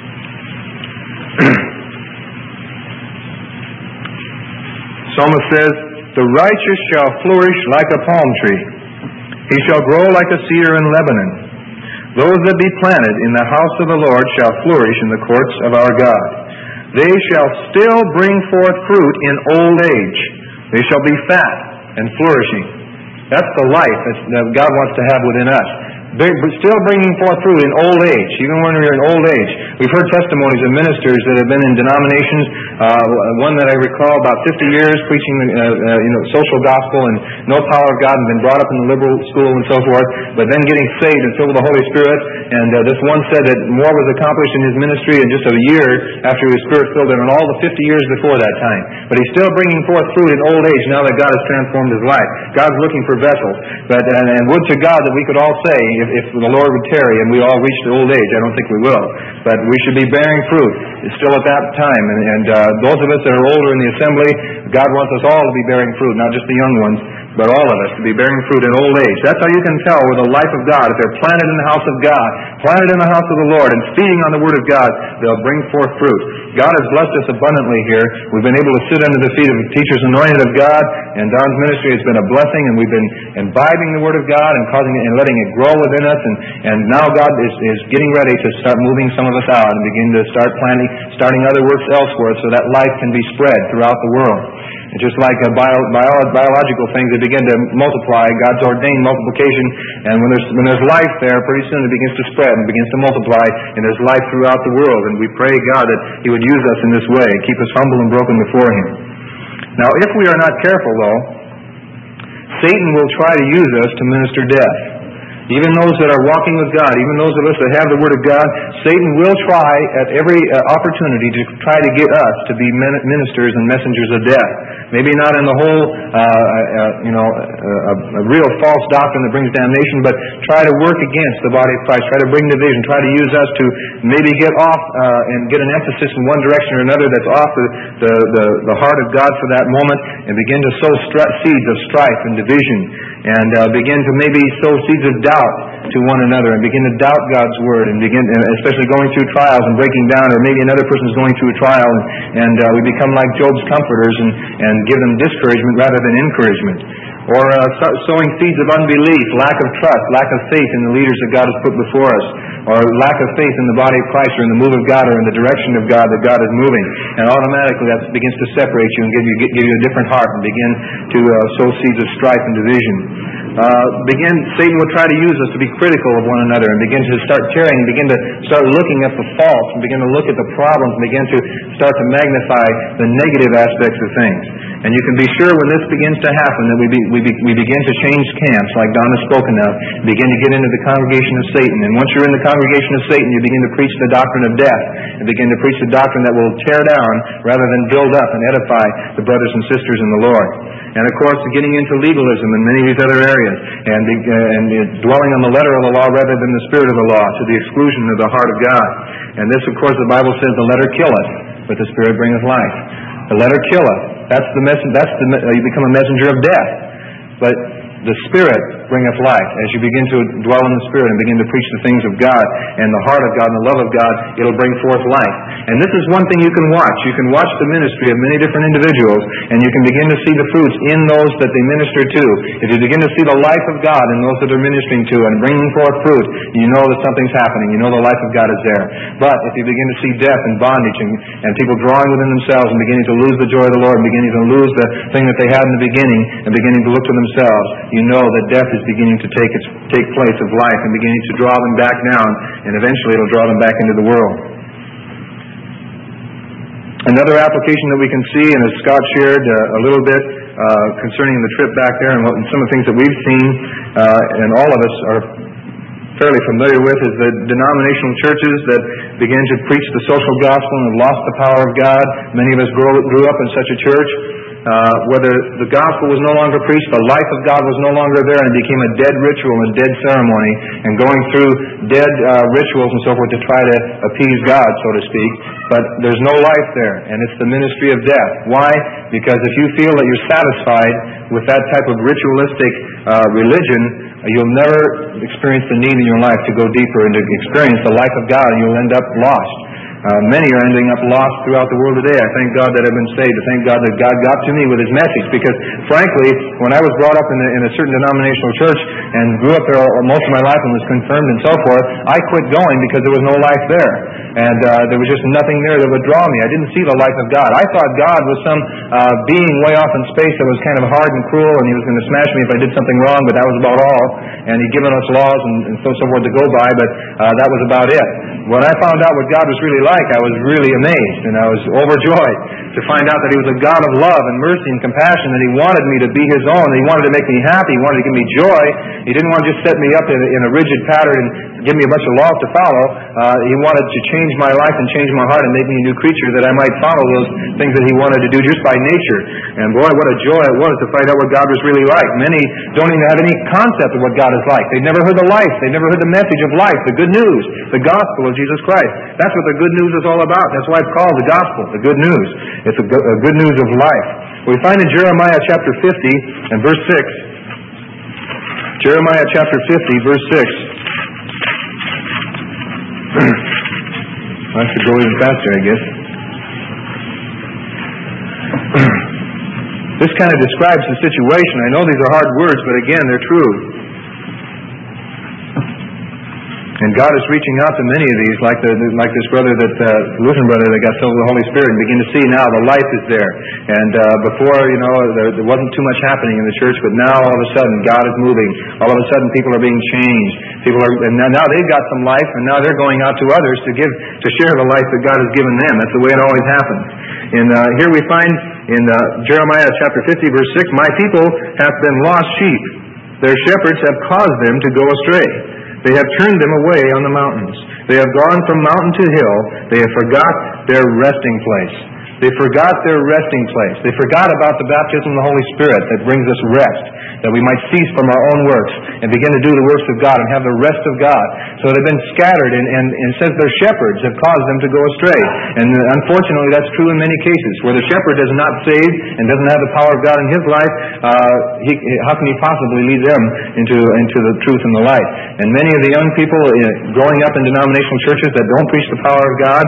Psalmist says, "The righteous shall flourish like a palm tree. He shall grow like a cedar in Lebanon. Those that be planted in the house of the Lord shall flourish in the courts of our God. They shall still bring forth fruit in old age. They shall be fat and flourishing." That's the life that God wants to have within us. Still bringing forth fruit in old age, even when we're in old age. We've heard testimonies of ministers that have been in denominations. One that I recall, about 50 years preaching social gospel and no power of God, and been brought up in the liberal school and so forth, but then getting saved and filled with the Holy Spirit. And this one said that more was accomplished in his ministry in just a year after he was Spirit-filled than in all the 50 years before that time. But he's still bringing forth fruit in old age now that God has transformed his life. God's looking for vessels. And would to God that we could all say, if the Lord would tarry and we all reach the old age. I don't think we will. But we should be bearing fruit still at that time. And those of us that are older in the assembly, God wants us all to be bearing fruit, not just the young ones, but all of us to be bearing fruit in old age. That's how you can tell with the life of God. If they're planted in the house of God, planted in the house of the Lord, and feeding on the Word of God, they'll bring forth fruit. God has blessed us abundantly here. We've been able to sit under the feet of teachers anointed of God, and Don's ministry has been a blessing, and we've been imbibing the Word of God and causing it and letting it grow within us, and now God is getting ready to start moving some of us out and begin to start starting other works elsewhere so that life can be spread throughout the world. And just like biological things, they begin to multiply. God's ordained multiplication, and when there's life there, pretty soon it begins to spread and begins to multiply, and there's life throughout the world. And we pray, God, that He would use us in this way, keep us humble and broken before Him. Now, if we are not careful, though, Satan will try to use us to minister death. Even those that are walking with God, even those of us that have the Word of God, Satan will try at every opportunity to try to get us to be ministers and messengers of death. Maybe not in the whole, a real false doctrine that brings damnation, but try to work against the body of Christ, try to bring division, try to use us to maybe get off and get an emphasis in one direction or another that's off the heart of God for that moment, and begin to sow seeds of strife and division, and begin to maybe sow seeds of doubt to one another, and begin to doubt God's Word, and begin, especially going through trials and breaking down, or maybe another person's going through a trial, and we become like Job's comforters and give them discouragement rather than encouragement. Or sowing seeds of unbelief, lack of trust, lack of faith in the leaders that God has put before us, or lack of faith in the body of Christ, or in the move of God, or in the direction of God that God is moving. And automatically that begins to separate you and give you a different heart, and begin to sow seeds of strife and division. Satan will try to use us to be critical of one another, and begin to start tearing, and begin to start looking at the faults, and begin to look at the problems, and begin to start to magnify the negative aspects of things. And you can be sure when this begins to happen that we begin to change camps, like Don has spoken of, begin to get into the congregation of Satan. And once you're in the congregation of Satan, you begin to preach the doctrine of death, and begin to preach the doctrine that will tear down rather than build up and edify the brothers and sisters in the Lord. And of course, getting into legalism and many of these other areas, and dwelling on the letter of the law rather than the spirit of the law, to the exclusion of the heart of God. And this, of course, the Bible says, the letter killeth, but the Spirit bringeth life. The letter killeth. That's the message. You become a messenger of death. But the Spirit bringeth life. As you begin to dwell in the Spirit and begin to preach the things of God and the heart of God and the love of God, it'll bring forth life. And this is one thing you can watch. You can watch the ministry of many different individuals, and you can begin to see the fruits in those that they minister to. If you begin to see the life of God in those that they're ministering to and bringing forth fruit, you know that something's happening. You know the life of God is there. But if you begin to see death and bondage and people drawing within themselves and beginning to lose the joy of the Lord, and beginning to lose the thing that they had in the beginning and beginning to look to themselves, you know that death is beginning to take place of life and beginning to draw them back down, and eventually it'll draw them back into the world. Another application that we can see, and as Scott shared a little bit concerning the trip back there and some of the things that we've seen, and all of us are fairly familiar with, is the denominational churches that began to preach the social gospel and have lost the power of God. Many of us grew up in such a church. Whether the gospel was no longer preached, the life of God was no longer there, and it became a dead ritual and dead ceremony, and going through dead rituals and so forth to try to appease God, so to speak. But there's no life there, and it's the ministry of death. Why? Because if you feel that you're satisfied with that type of ritualistic religion, you'll never experience the need in your life to go deeper and to experience the life of God, and you'll end up lost. Many are ending up lost throughout the world today. I thank God that I've been saved. I thank God that God got to me with His message, because, frankly, when I was brought up in a certain denominational church and grew up there most of my life and was confirmed and so forth, I quit going because there was no life there. And there was just nothing there that would draw me. I didn't see the life of God. I thought God was some being way off in space that was kind of hard and cruel, and He was going to smash me if I did something wrong, but that was about all. And He'd given us laws and so forth to go by, but that was about it. When I found out what God was really like, I was really amazed, and I was overjoyed to find out that He was a God of love and mercy and compassion, that He wanted me to be His own, that He wanted to make me happy, He wanted to give me joy. He didn't want to just set me up in a rigid pattern and give me a bunch of laws to follow. He wanted to change my life and change my heart and make me a new creature, that I might follow those things that He wanted to do just by nature. And boy, what a joy it was to find out what God was really like. Many don't even have any concept of what God is like. They've never heard the life. They've never heard the message of life, the good news, the gospel of Jesus Christ. That's what the good news is all about. That's why it's called the gospel, the good news. It's a good news of life. We find in Jeremiah chapter 50 and verse 6. Jeremiah chapter 50, verse 6. I should go even faster, I guess. This kind of describes the situation. I know these are hard words, but again, they're true. And God is reaching out to many of these, like this brother, Lutheran brother that got filled with the Holy Spirit, and begin to see now the life is there. And before, there wasn't too much happening in the church, but now all of a sudden God is moving. All of a sudden people are being changed. And now they've got some life, and now they're going out to others to share the life that God has given them. That's the way it always happens. And here we find in Jeremiah chapter 50, verse 6, "My people have been lost sheep. Their shepherds have caused them to go astray. They have turned them away on the mountains. They have gone from mountain to hill. They have forgot their resting place." They forgot their resting place. They forgot about the baptism of the Holy Spirit that brings us rest, that we might cease from our own works and begin to do the works of God and have the rest of God. So they've been scattered, and it says their shepherds have caused them to go astray. And unfortunately, that's true in many cases. Where the shepherd is not saved and doesn't have the power of God in his life, how can he possibly lead them into the truth and the light? And many of the young people growing up in denominational churches that don't preach the power of God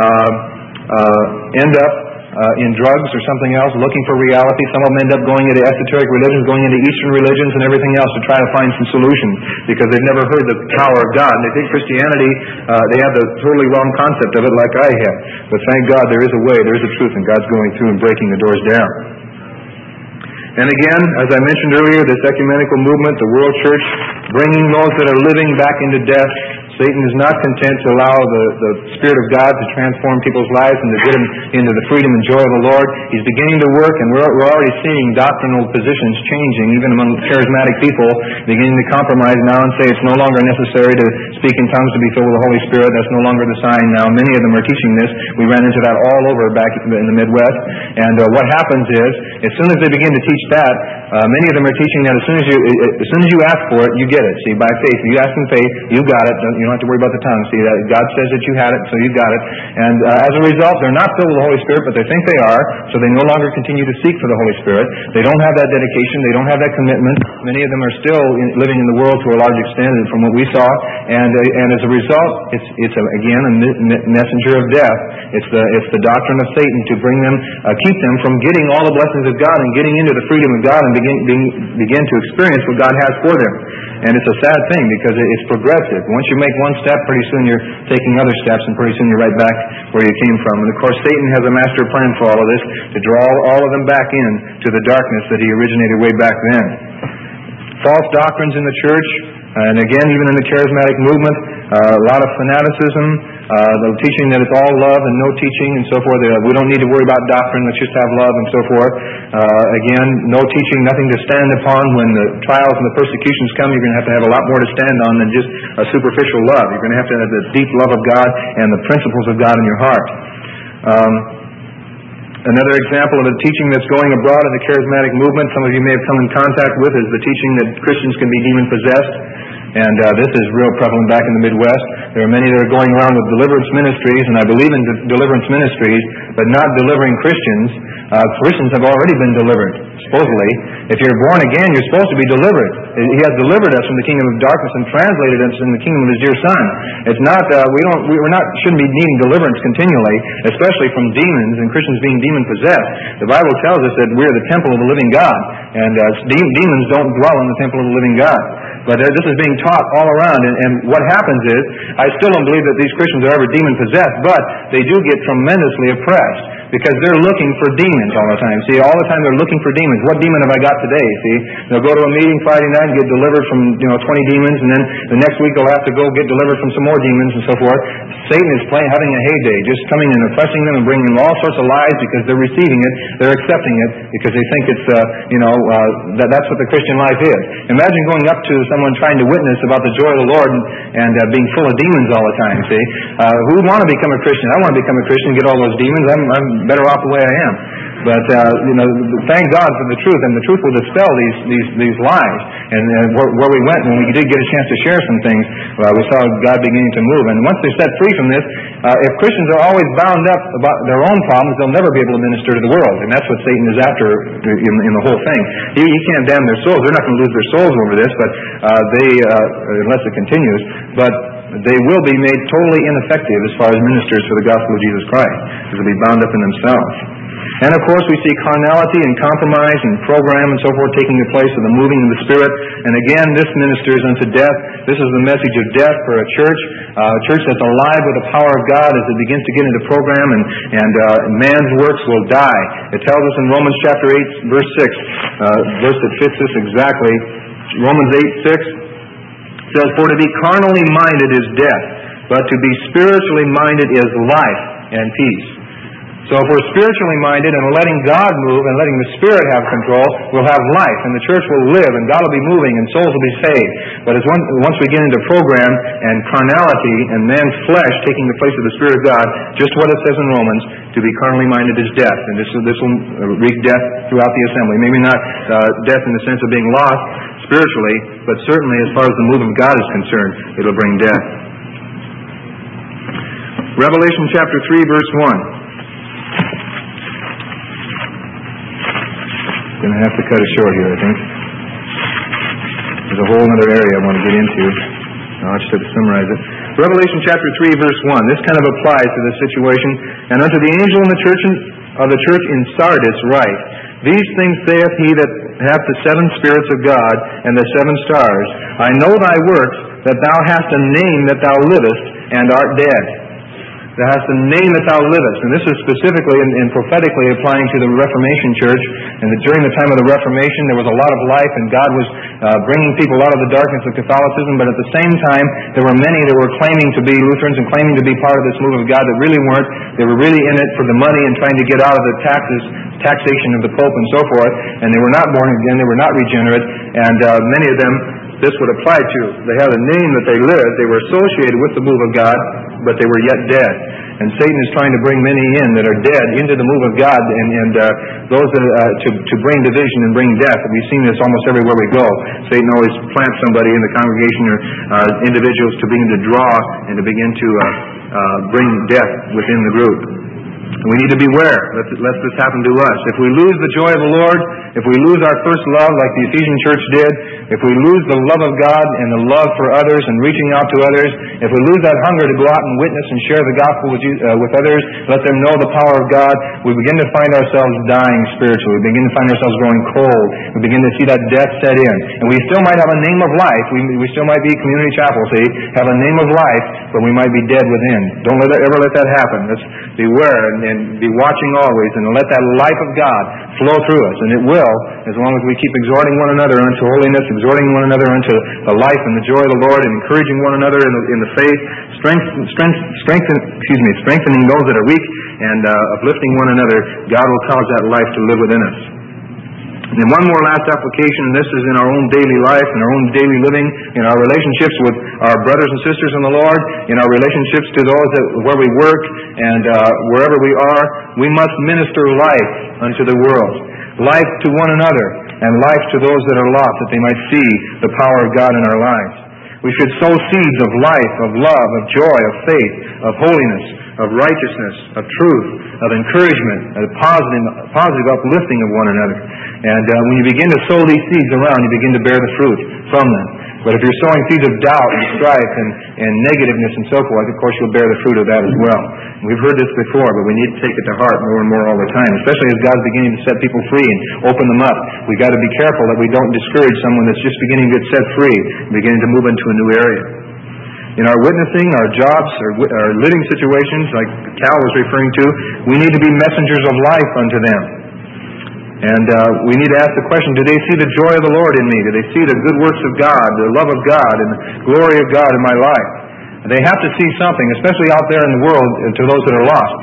end up in drugs or something else, looking for reality. Some of them end up going into esoteric religions, going into Eastern religions and everything else to try to find some solutions, because they've never heard the power of God. And they think Christianity, they have the totally wrong concept of it, like I have. But thank God there is a way, there is a truth, and God's going through and breaking the doors down. And again, as I mentioned earlier, this ecumenical movement, the world church, bringing those that are living back into death. Satan is not content to allow the Spirit of God to transform people's lives and to get them into the freedom and joy of the Lord. He's beginning to work, and we're already seeing doctrinal positions changing, even among charismatic people, beginning to compromise now and say it's no longer necessary to speak in tongues to be filled with the Holy Spirit. That's no longer the sign now. Many of them are teaching this. We ran into that all over back in the Midwest. And what happens is, as soon as they begin to teach that, many of them are teaching that as soon as you ask for it, you get it. See, by faith, if you ask in faith, you got it. You don't have to worry about the tongue. See, God says that you had it, so you got it. And as a result, they're not filled with the Holy Spirit, but they think they are, so they no longer continue to seek for the Holy Spirit. They don't have that dedication. They don't have that commitment. Many of them are still living in the world to a large extent from what we saw. And as a result, it's again a messenger of death. It's the doctrine of Satan to bring them, keep them from getting all the blessings of God and getting into the freedom of God and begin to experience what God has for them. And it's a sad thing because it's progressive. Once you make one step, pretty soon you're taking other steps, and pretty soon you're right back where you came from. And of course, Satan has a master plan for all of this, to draw all of them back in to the darkness that he originated way back then. False doctrines in the church, and again, even in the charismatic movement, a lot of fanaticism, the teaching that it's all love and no teaching and so forth. We don't need to worry about doctrine, let's just have love and so forth. Again, no teaching, nothing to stand upon. When the trials and the persecutions come, you're going to have a lot more to stand on than just a superficial love. You're going to have the deep love of God and the principles of God in your heart. Another example of a teaching that's going abroad in the charismatic movement, some of you may have come in contact with, is the teaching that Christians can be demon-possessed. And this is real prevalent back in the Midwest. There are many that are going around with deliverance ministries, and I believe in deliverance ministries, but not delivering Christians. Christians have already been delivered, supposedly. If you're born again, you're supposed to be delivered. He has delivered us from the kingdom of darkness and translated us in the kingdom of His dear Son. It's not shouldn't be needing deliverance continually, especially from demons and Christians being demon-possessed. The Bible tells us that we're the temple of the living God, and demons don't dwell in the temple of the living God. But this is being taught all around, and what happens is, I still don't believe that these Christians are ever demon-possessed, but they do get tremendously oppressed, because they're looking for demons all the time. See, all the time they're looking for demons. What demon have I got today? See, they'll go to a meeting Friday night and get delivered from 20 demons, and then the next week they'll have to go get delivered from some more demons and so forth. Satan is having a heyday, just coming and oppressing them and bringing them all sorts of lies because they're receiving it, they're accepting it, because they think it's that's what the Christian life is. Imagine going up to someone trying to witness about the joy of the Lord and being full of demons all the time. See, who would want to become a Christian? I want to become a Christian and get all those demons. I'm better off the way I am. But thank God for the truth, and the truth will dispel these lies. And where we went, when we did get a chance to share some things, we saw God beginning to move. And once they're set free from this, if Christians are always bound up about their own problems, they'll never be able to minister to the world. And that's what Satan is after in the whole thing. He can't damn their souls. They're not going to lose their souls over this, but unless it continues. But they will be made totally ineffective as far as ministers for the gospel of Jesus Christ, because they'll be bound up in themselves. And of course we see carnality and compromise and program and so forth taking the place of the moving of the Spirit. And again, this ministers unto death. This is the message of death for a church that's alive with the power of God as it begins to get into program, and man's works will die. It tells us in Romans chapter 8, verse 6, verse that fits this exactly. Romans 8:6 says, "For to be carnally minded is death, but to be spiritually minded is life and peace." So if we're spiritually minded and we're letting God move and letting the Spirit have control, we'll have life, and the church will live, and God will be moving, and souls will be saved. But once we get into program and carnality and man's flesh taking the place of the Spirit of God, just what it says in Romans, to be carnally minded is death. And this will wreak death throughout the assembly. Maybe not death in the sense of being lost spiritually, but certainly as far as the move of God is concerned, it'll bring death. Revelation chapter 3, verse 1. Going to have to cut it short here, I think. There's a whole other area I want to get into. I'll just have to summarize it. Revelation chapter 3, verse 1. This kind of applies to this situation. "And unto the angel in the church of the church in Sardis write, These things saith he that hath the 7 spirits of God and the 7 stars. I know thy works, that thou hast a name that thou livest, and art dead. Thou hast a name that thou livest." And this is specifically and prophetically applying to the Reformation Church. And that during the time of the Reformation, there was a lot of life, and God was bringing people out of the darkness of Catholicism. But at the same time, there were many that were claiming to be Lutherans and claiming to be part of this move of God that really weren't. They were really in it for the money and trying to get out of the taxation of the Pope and so forth. And they were not born again. They were not regenerate. And many of them this would apply to. They had a name that they lived. They were associated with the move of God, but they were yet dead. And Satan is trying to bring many in that are dead into the move of God, and those that, to bring division and bring death. We've seen this almost everywhere we go. Satan always plants somebody in the congregation or individuals to begin to draw and to begin to bring death within the group. We need to beware lest this happen to us. If we lose the joy of the Lord, if we lose our first love like the Ephesian church did, if we lose the love of God and the love for others and reaching out to others, if we lose that hunger to go out and witness and share the gospel with others, let them know the power of God, we begin to find ourselves dying spiritually. We begin to find ourselves growing cold. We begin to see that death set in. And we still might have a name of life. We still might be Community Chapel, see, have a name of life, but we might be dead within. Don't ever let that happen. Let's beware and be watching always, and let that life of God flow through us. And it will, as long as we keep exhorting one another unto holiness, exhorting one another unto the life and the joy of the Lord, and encouraging one another in the faith, strengthening those that are weak, and uplifting one another. God will cause that life to live within us. And then one more last application, and this is in our own daily life, in our own daily living, in our relationships with our brothers and sisters in the Lord, in our relationships to those where we work, and wherever we are. We must minister life unto the world, life to one another, and life to those that are lost, that they might see the power of God in our lives. We should sow seeds of life, of love, of joy, of faith, of holiness, of righteousness, of truth, of encouragement, of positive uplifting of one another. And when you begin to sow these seeds around, you begin to bear the fruit from them. But if you're sowing seeds of doubt and strife and negativeness and so forth, of course you'll bear the fruit of that as well. And we've heard this before, but we need to take it to heart more and more all the time, especially as God's beginning to set people free and open them up. We've got to be careful that we don't discourage someone that's just beginning to get set free and beginning to move into a new area. In our witnessing, our jobs, our living situations, like Cal was referring to, we need to be messengers of life unto them. And we need to ask the question, do they see the joy of the Lord in me? Do they see the good works of God, the love of God, and the glory of God in my life? They have to see something, especially out there in the world, to those that are lost.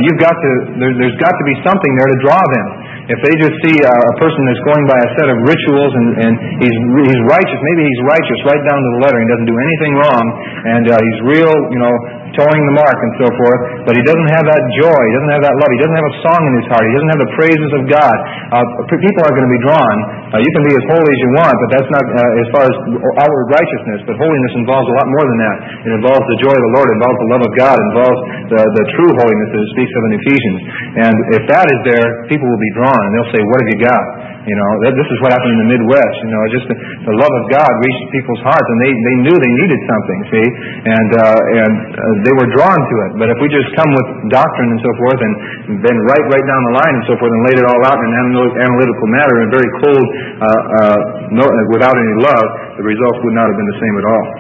There's got to be something there to draw them. If they just see a person that's going by a set of rituals and he's righteous, maybe he's righteous right down to the letter, he doesn't do anything wrong, and he's real, towing the mark and so forth, but he doesn't have that joy, he doesn't have that love, he doesn't have a song in his heart, he doesn't have the praises of God. People are going to be drawn. You can be as holy as you want, but that's not as far as outward righteousness, but holiness involves a lot more than that. It involves the joy of the Lord, it involves the love of God, it involves the true holiness that it speaks of in Ephesians. And if that is there, people will be drawn, and they'll say, what have you got? This is what happened in the Midwest. Just the love of God reached people's hearts, and they knew they needed something, see? And they were drawn to it. But if we just come with doctrine and so forth, and then right down the line and so forth, and laid it all out in an analytical manner, and very cold, without any love, the results would not have been the same at all.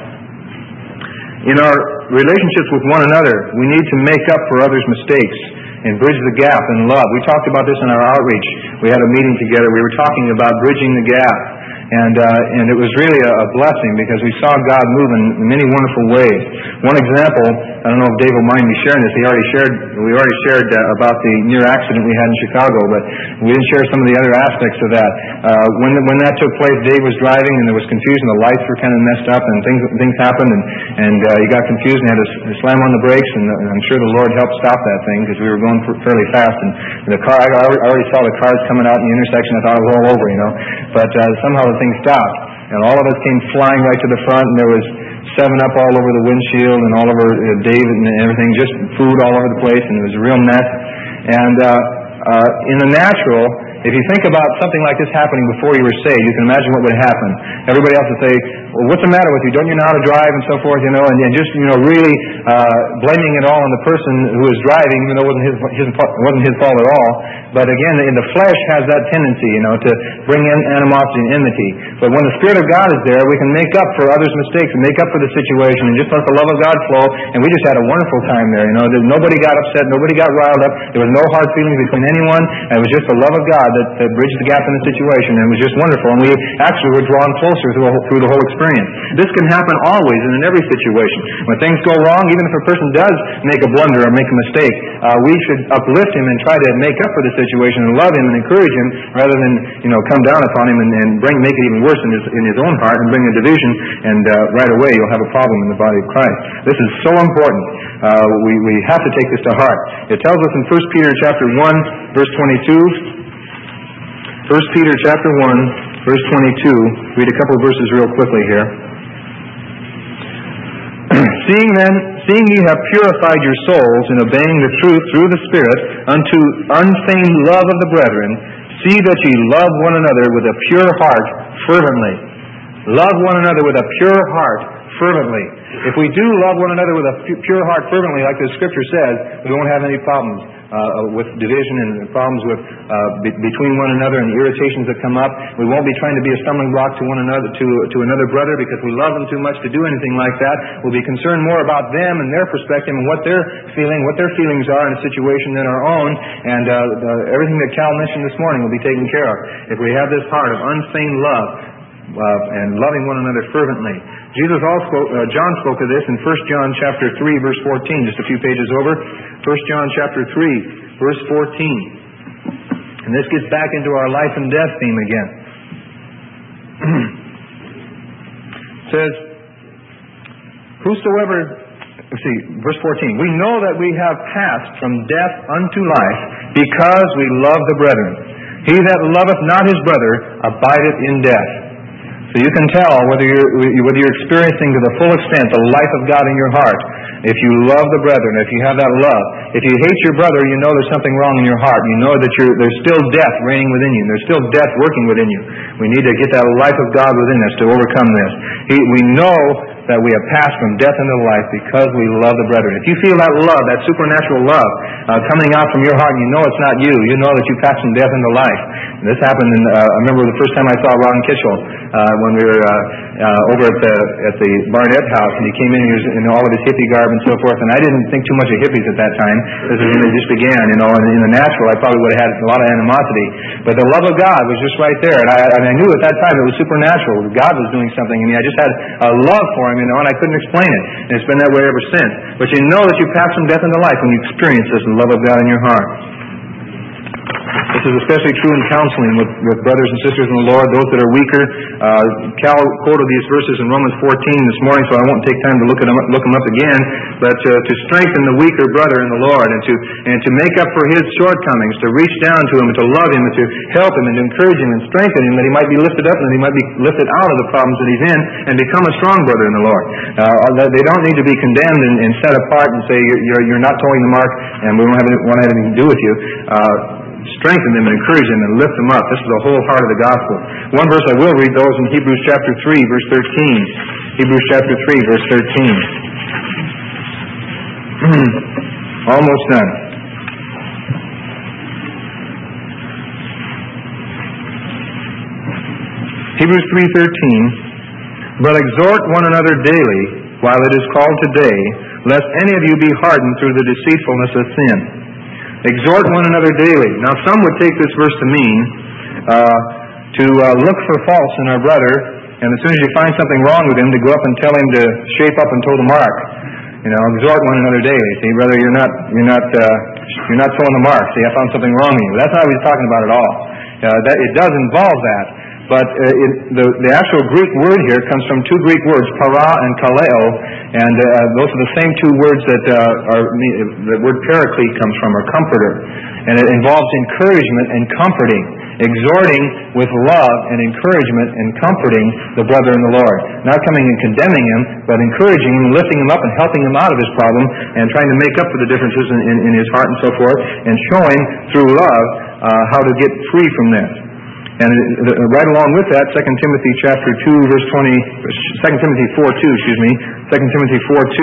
In our relationships with one another, we need to make up for others' mistakes and bridge the gap in love. We talked about this in our outreach. We had a meeting together. We were talking about bridging the gap. And it was really a blessing because we saw God move in many wonderful ways. One example, I don't know if Dave will mind me sharing this. We already shared about the near accident we had in Chicago, but we didn't share some of the other aspects of that. When that took place, Dave was driving and there was confusion. The lights were kind of messed up and things happened, and he got confused and had to slam on the brakes. And I'm sure the Lord helped stop that thing because we were going fairly fast. And the car, I already saw the cars coming out in the intersection. I thought it was all over, But somehow the thing stopped, and all of us came flying right to the front, and there was 7-Up all over the windshield and all over David and everything, just food all over the place, and it was a real mess. And in the natural, if you think about something like this happening before you were saved, you can imagine what would happen. Everybody else would say, well, what's the matter with you? Don't you know how to drive and so forth, and just, really blaming it all on the person who was driving, even though it wasn't his fault at all. But again, in the flesh has that tendency, to bring in animosity and enmity. But when the Spirit of God is there, we can make up for others' mistakes and make up for the situation and just let the love of God flow. And we just had a wonderful time there, Nobody got upset, nobody got riled up. There was no hard feelings between anyone. And it was just the love of God that bridged the gap in the situation, and it was just wonderful. And we actually were drawn closer through the whole experience. This can happen always and in every situation. When things go wrong, even if a person does make a blunder or make a mistake, we should uplift him and try to make up for the situation and love him and encourage him, rather than come down upon him and make it even worse in his own heart and bring a division. And right away you'll have a problem in the body of Christ. This is so important. We have to take this to heart. It tells us in 1 Peter chapter 1, verse 22. 1 Peter chapter 1, verse 22. Read a couple of verses real quickly here. Seeing ye have purified your souls in obeying the truth through the Spirit unto unfeigned love of the brethren, see that ye love one another with a pure heart fervently. Love one another with a pure heart fervently. If we do love one another with a pure heart fervently, like the Scripture says, we won't have any problems with division and problems with between one another and the irritations that come up. We won't be trying to be a stumbling block to one another, to another brother, because we love them too much to do anything like that. We'll be concerned more about them and their perspective and what they're feeling, what their feelings are in a situation than our own. And everything that Cal mentioned this morning will be taken care of if we have this heart of unfeigned love and loving one another fervently. John spoke of this in 1 John chapter 3, verse 14, just a few pages over. 1 John chapter 3, verse 14. And this gets back into our life and death theme again. It says, verse 14. We know that we have passed from death unto life, because we love the brethren. He that loveth not his brother abideth in death. So you can tell whether you're experiencing to the full extent the life of God in your heart, if you love the brethren, if you have that love. If you hate your brother, you know there's something wrong in your heart. You know that there's still death reigning within you. There's still death working within you. We need to get that life of God within us to overcome this. We know that we have passed from death into life because we love the brethren. If you feel that love, that supernatural love coming out from your heart, and you know it's not you. You know that you passed from death into life. And this happened I remember the first time I saw Ron Kitchell when we were over at the Barnett house, and he came in in all of his hippie garb and so forth, and I didn't think too much of hippies at that time. This is when they just began, and in the natural I probably would have had a lot of animosity. But the love of God was just right there, and I knew at that time it was supernatural. God was doing something in me. I just had a love for him, and I couldn't explain it. And it's been that way ever since. But you know that you pass from death into life when you experience this love of God in your heart. This is especially true in counseling with brothers and sisters in the Lord, those that are weaker. Cal quoted these verses in Romans 14 this morning, so I won't take time to look them up again. But to strengthen the weaker brother in the Lord, and to make up for his shortcomings, to reach down to him, and to love him, and to help him, and to encourage him, and strengthen him, that he might be lifted up, and that he might be lifted out of the problems that he's in, and become a strong brother in the Lord. They don't need to be condemned and set apart and say, you're not towing the mark, and we don't want to have anything to do with you. Strengthen them and encourage them and lift them up. This is the whole heart of the gospel. One verse I will read, those in Hebrews chapter 3, verse 13. Hebrews chapter 3, verse 13. Almost done. Hebrews 3:13. But exhort one another daily, while it is called today, lest any of you be hardened through the deceitfulness of sin. Exhort one another daily. Now, some would take this verse to mean to look for faults in our brother, and as soon as you find something wrong with him, to go up and tell him to shape up and toe the mark. Exhort one another daily. See, brother, you're not towing the mark. See, I found something wrong with you. That's not what he's talking about at all. It does involve that. But the actual Greek word here comes from two Greek words, para and kaleo, and those are the same two words that the word paraclete comes from, or comforter. And it involves encouragement and comforting, exhorting with love and encouragement and comforting the brother in the Lord. Not coming and condemning him, but encouraging him, lifting him up and helping him out of his problem, and trying to make up for the differences in his heart and so forth, and showing through love how to get free from this. And right along with that, 2 Timothy chapter 2, verse 20, 2 Timothy 4:2, 2 Timothy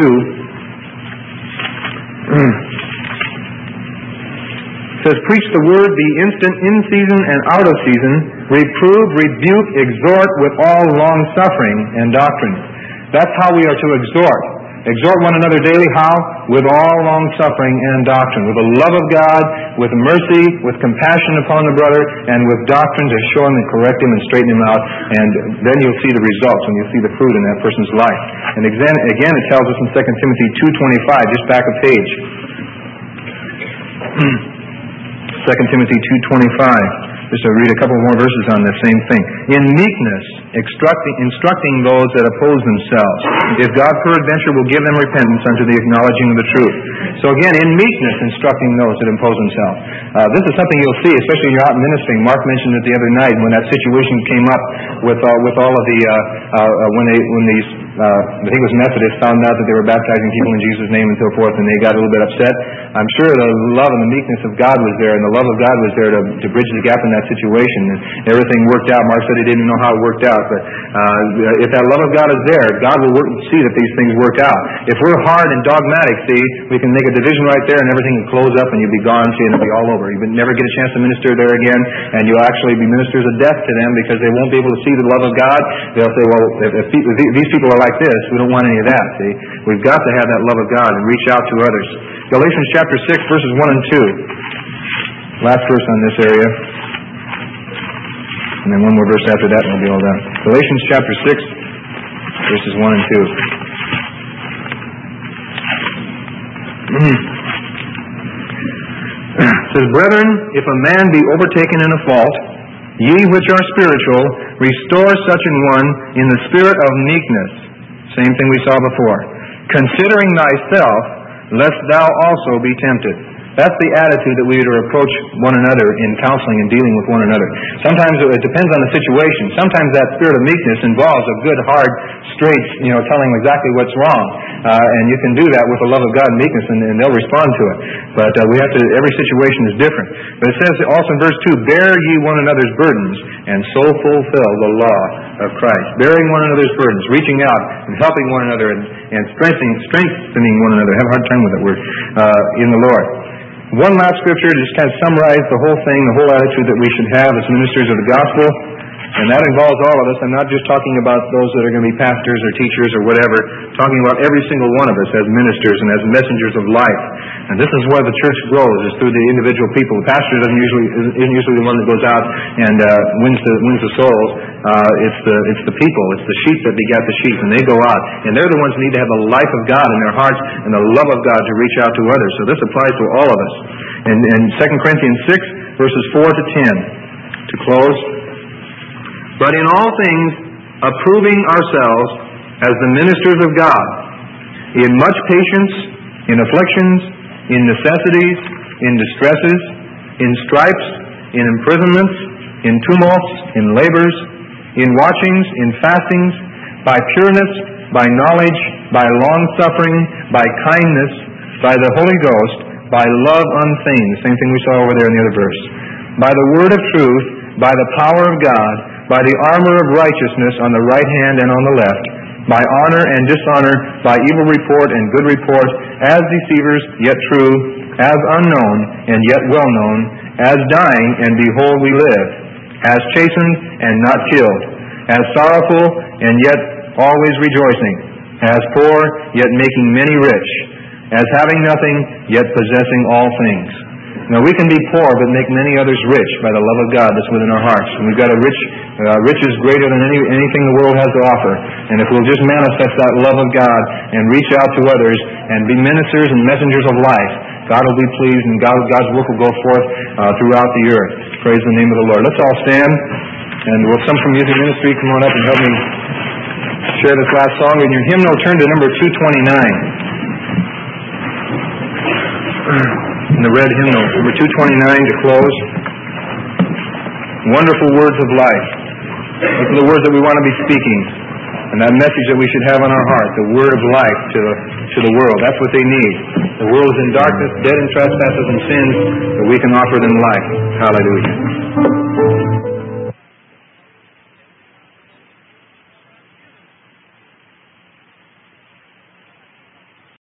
4:2 says, preach the word, be instant in season and out of season, reprove, rebuke, exhort with all long suffering and doctrine. That's how we are to exhort. Exhort one another daily, how? With all long-suffering and doctrine, with the love of God, with mercy, with compassion upon the brother, and with doctrine to show him and correct him and straighten him out. And then you'll see the results when you see the fruit in that person's life. And again it tells us in 2 Timothy 2:25, just back a page. 2 Timothy 2:25. Just to read a couple more verses on the same thing. In meekness, instructing those that oppose themselves, if God peradventure will give them repentance unto the acknowledging of the truth. So again, in meekness, instructing those that oppose themselves. This is something you'll see, especially when you're out ministering. Mark mentioned it the other night when that situation came up with all of the when these I think it was Methodists found out that they were baptizing people in Jesus' name and so forth, and they got a little bit upset. I'm sure the love and the meekness of God was there, and the love of God was there to bridge the gap in that situation, and everything worked out. Mark said he didn't know how it worked out, but if that love of God is there, God will see that these things work out. If we're hard and dogmatic, see, we can make a division right there, and everything will close up, and you'll be gone, see, and it'll be all over. You would never get a chance to minister there again, and you'll actually be ministers of death to them because they won't be able to see the love of God. They'll say, well, if these people are like this, we don't want any of that, see. We've got to have that love of God and reach out to others. Galatians chapter 6, verses 1 and 2. Last verse on this area. And then one more verse after that and we'll be all done. Galatians chapter 6, verses 1 and 2. It says, Brethren, if a man be overtaken in a fault, ye which are spiritual, restore such an one in the spirit of meekness. Same thing we saw before. Considering thyself, lest thou also be tempted. That's the attitude that we are to approach one another in counseling and dealing with one another. Sometimes it depends on the situation. Sometimes that spirit of meekness involves a good, hard, straight, telling them exactly what's wrong. And you can do that with the love of God and meekness, and they'll respond to it. But we have to. Every situation is different. But it says also in verse 2, bear ye one another's burdens, and so fulfill the law of Christ. Bearing one another's burdens, reaching out and helping one another, and strengthening one another. I have a hard time with that word in the Lord. One last scripture to just kind of summarize the whole thing, the whole attitude that we should have as ministers of the gospel. And that involves all of us. I'm not just talking about those that are going to be pastors or teachers or whatever. I'm talking about every single one of us as ministers and as messengers of life. And this is where the church grows, is through the individual people. The pastor isn't usually the one that goes out and wins the souls. It's the people. It's the sheep that begat the sheep, and they go out. And they're the ones who need to have the life of God in their hearts and the love of God to reach out to others. So this applies to all of us. And 2 Corinthians 6, verses 4 to 10. To close. But in all things, approving ourselves as the ministers of God, in much patience, in afflictions, in necessities, in distresses, in stripes, in imprisonments, in tumults, in labors, in watchings, in fastings, by pureness, by knowledge, by long-suffering, by kindness, by the Holy Ghost, by love unfeigned. The same thing we saw over there in the other verse. By the word of truth, by the power of God, by the armor of righteousness on the right hand and on the left, by honor and dishonor, by evil report and good report, as deceivers yet true, as unknown and yet well known, as dying and behold we live, as chastened and not killed, as sorrowful and yet always rejoicing, as poor yet making many rich, as having nothing yet possessing all things. Now we can be poor but make many others rich by the love of God that's within our hearts. And we've got a riches greater than anything the world has to offer. And if we'll just manifest that love of God and reach out to others and be ministers and messengers of life, God will be pleased and God's work will go forth throughout the earth. Praise the name of the Lord. Let's all stand, and will some from music ministry come on up and help me share this last song. In your hymnal, turn to number 229. In the red hymnal, number 229 to close. Wonderful words of life. Those are the words that we want to be speaking. And that message that we should have on our heart, the word of life to the world. That's what they need. The world is in darkness, dead in trespasses and sins, but we can offer them life. Hallelujah.